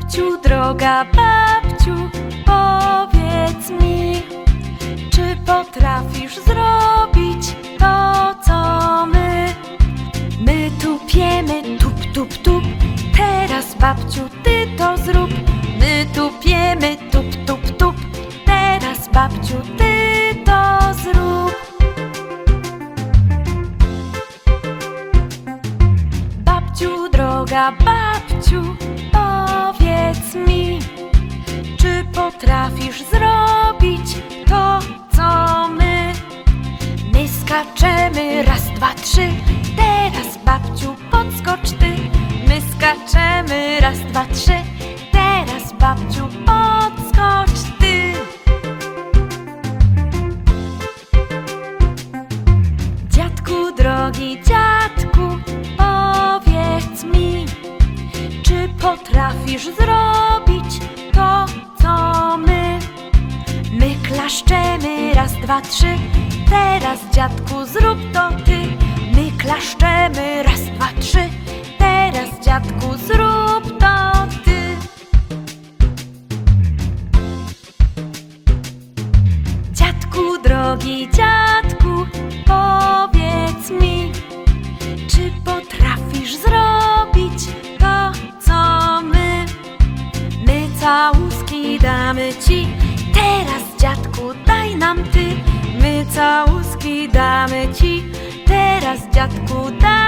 Babciu, droga babciu, powiedz mi, czy potrafisz zrobić to, co my? My tupiemy, tup, tup, tup. Teraz, babciu, ty to zrób. My tupiemy, tup, tup, tup. Teraz, babciu, ty to zrób. Babciu, droga babciu, powiedz mi, czy potrafisz zrobić to, co my? My skaczemy, raz, dwa, trzy. Teraz, babciu, podskocz ty. My skaczemy, raz, dwa, trzy. Teraz, babciu, podskocz ty. Dziadku, drogi dziadku, powiedz mi, czy potrafisz zrobić to, co my? My klaszczemy, raz, dwa, trzy. Teraz, dziadku, zrób to ty. My klaszczemy, raz, dwa, trzy. Teraz, dziadku, zrób to ty. Dziadku, drogi dziadku, powiedz mi, czy potrafisz zrobić to, co my? My całuski damy ci. Teraz, dziadku, daj nam ty. My całuski damy ci. Teraz, dziadku, daj